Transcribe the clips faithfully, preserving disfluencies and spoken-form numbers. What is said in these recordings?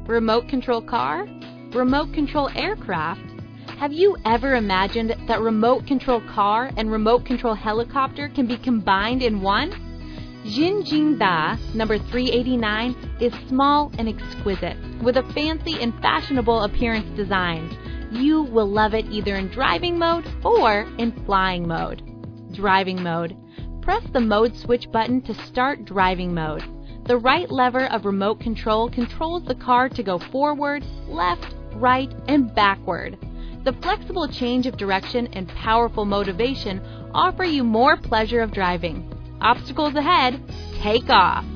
Remote control car? Remote control aircraft? Have you ever imagined that remote control car and remote control helicopter can be combined in one? Jinjing Da number three eighty-nine is small and exquisite, with a fancy and fashionable appearance design. You will love it either in driving mode or in flying mode. Driving mode. Press the mode switch button to start driving mode. The right lever of remote control controls the car to go forward, left, right, and backward. The flexible change of direction and powerful motivation offer you more pleasure of driving. Obstacles ahead, take off.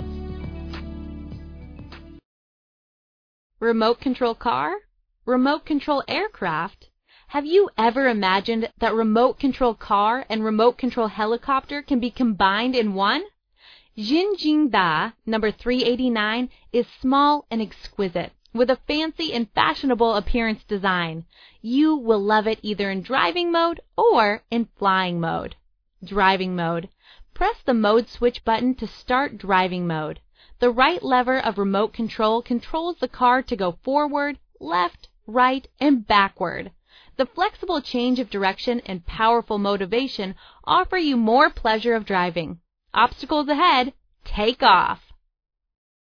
Remote control car? Remote control aircraft? Have you ever imagined that remote control car and remote control helicopter can be combined in one? Jinjing Da number three eighty-nine is small and exquisite, with a fancy and fashionable appearance design. You will love it either in driving mode or in flying mode. Driving mode. Press the mode switch button to start driving mode. The right lever of remote control controls the car to go forward, left, right, and backward. The flexible change of direction and powerful motivation offer you more pleasure of driving. Obstacles ahead, take off.